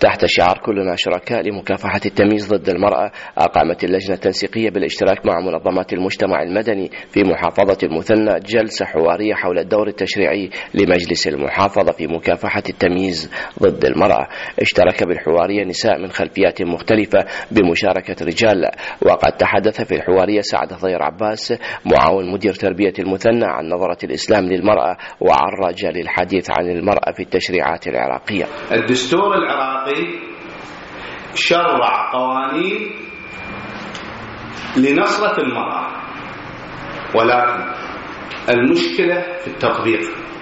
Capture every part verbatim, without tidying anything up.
تحت شعار كلنا شركاء لمكافحة التمييز ضد المرأة، أقامت اللجنة التنسيقية بالاشتراك مع منظمات المجتمع المدني في محافظة المثنى جلسة حوارية حول الدور التشريعي لمجلس المحافظة في مكافحة التمييز ضد المرأة. اشترك بالحوارية نساء من خلفيات مختلفة بمشاركة رجال. وقد تحدث في الحوارية سعد ضير عباس معاون مدير تربية المثنى عن نظرة الإسلام للمرأة، وعرج للحديث عن المرأة في التشريعات العراقية. الدستور العراقي شرع قوانين لنصرة المرأة، ولكن المشكلة في التطبيق،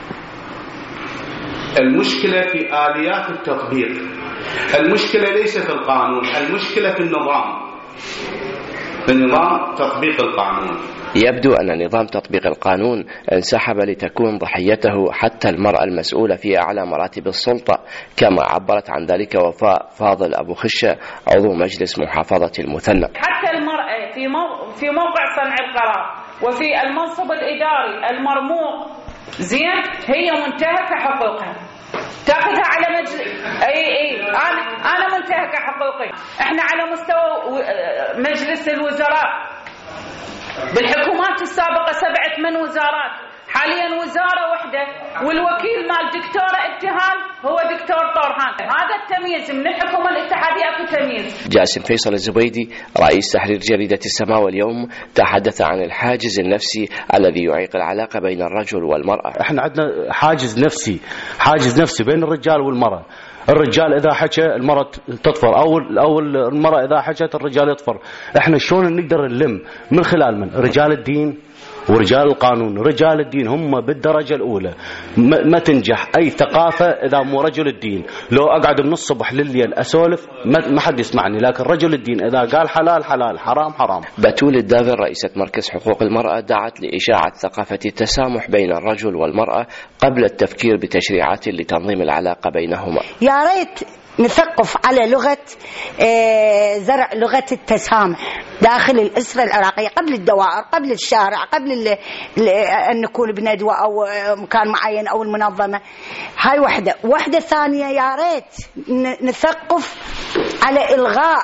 المشكلة في آليات التطبيق، المشكلة ليس في القانون، المشكلة في النظام، في نظام تطبيق القانون. يبدو أن نظام تطبيق القانون انسحب لتكون ضحيته حتى المرأة المسؤولة في أعلى مراتب السلطة، كما عبرت عن ذلك وفاء فاضل أبو خشة عضو مجلس محافظة المثنى. حتى المرأة في مو... في موقع صنع القرار وفي المنصب الإداري المرموق زين هي منتهكة حقوقها، تاخذها على مجلس. اي اي انا انا منتهكة حقوقي. احنا على مستوى مجلس الوزراء بالحكومات السابقة سبعة من وزارات، حاليا وزارة واحدة والوكيل مال دكتورة ابتهال هو دكتور طورهان. هذا التمييز من الحكومة الاتحادية، اكو تمييز. جاسم فيصل الزبيدي رئيس تحرير جريدة السماء واليوم تحدث عن الحاجز النفسي الذي يعيق العلاقة بين الرجل والمرأة. احنا عندنا حاجز نفسي، حاجز نفسي بين الرجال والمرأة. الرجال إذا حكى المرأة تطفر، أو أو المرأة إذا حكت الرجال يطفر. إحنا شلون نقدر نلم؟ من خلال من؟ رجال الدين ورجال القانون. رجال الدين هم بالدرجة الأولى. ما تنجح أي ثقافة إذا مو رجل الدين. لو أقعد من الصبح لليل أسولف ما حد يسمعني، لكن رجل الدين إذا قال حلال حلال، حرام حرام. بتول الداغر رئيسة مركز حقوق المرأة دعت لإشاعة ثقافة التسامح بين الرجل والمرأة قبل التفكير بتشريعات لتنظيم العلاقة بينهما. يا ريت نثقف على لغة زرع لغة التسامح داخل الأسرة العراقية، قبل الدوائر، قبل الشارع، قبل أن نكون بندوة أو مكان معين أو المنظمة. هاي وحدة. وحدة ثانية، يا ريت نثقف على إلغاء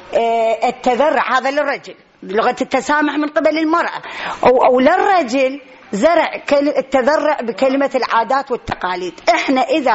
التذرع هذا للرجل، لغة التسامح من قبل المرأة، أو أو للرجل زرع التذرع بكلمة العادات والتقاليد. إحنا إذا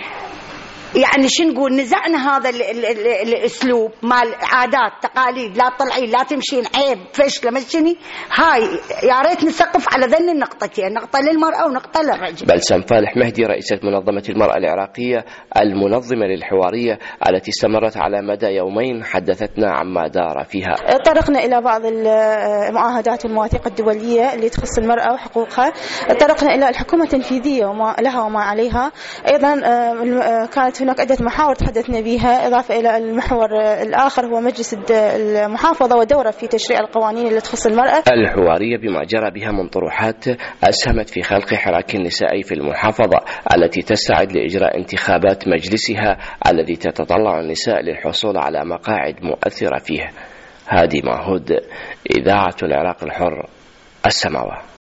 يعني شو نقول نزعنا هذا ال ال ال الاسلوب مال عادات تقاليد، لا تطلعين لا تمشين عيب فشله مشيني، هاي يا ريت نثقف على ذن النقطتين، نقطه للمراه ونقطه للرجل. بلسم فالح مهدي رئيسة منظمة المرأة العراقية المنظمة للحوارية التي استمرت على مدى يومين حدثتنا عما دار فيها. طرقنا إلى بعض المعاهدات والمواثيق الدولية اللي تخص المرأة وحقوقها، طرقنا إلى الحكومة التنفيذية وما لها وما عليها. أيضا كانت هناك عدة محاور تحدثنا بها، إضافة إلى المحور الآخر هو مجلس المحافظة ودوره في تشريع القوانين اللي تخص المرأة. الحوارية بما جرى بها من طروحات أسهمت في خلق حراك نسائي في المحافظة التي تستعد لإجراء انتخابات مجلسها الذي تتطلع النساء للحصول على مقاعد مؤثرة فيه. هادي معهود، إذاعة العراق الحر، السماوة.